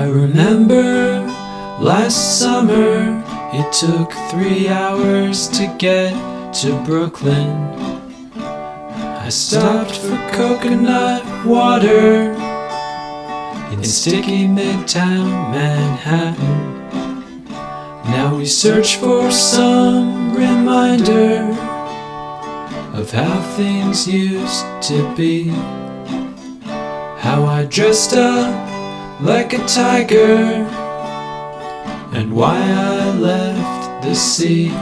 remember last summer, it took 3 hours to get to Brooklyn. I stopped for coconut water in sticky Midtown Manhattan. Now we search for some reminder of how things used to be. How I dressed up like a tiger, and why I left the sea.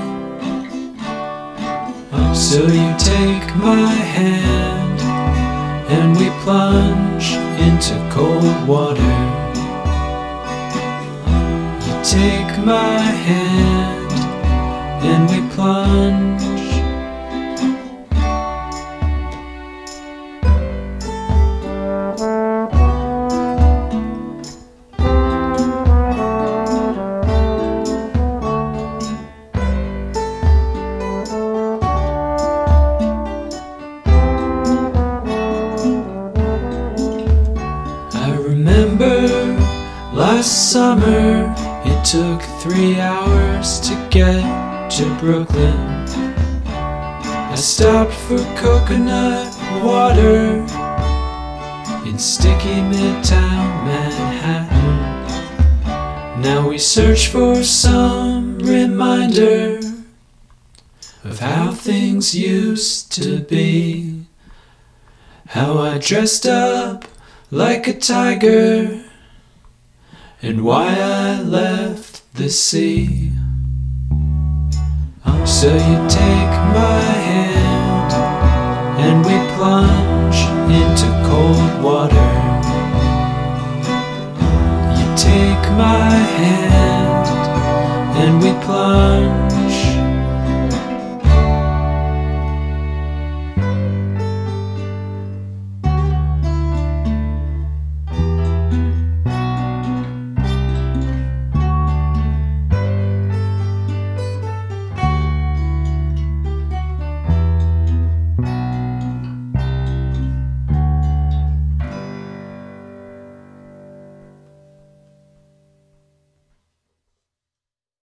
So you take my hand, and we plunge into cold water. You take my hand, and we plunge. Last summer, it took 3 hours to get to Brooklyn. I stopped for coconut water in sticky Midtown Manhattan. Now we search for some reminder of how things used to be. How I dressed up like a tiger, and why I left the sea. So you take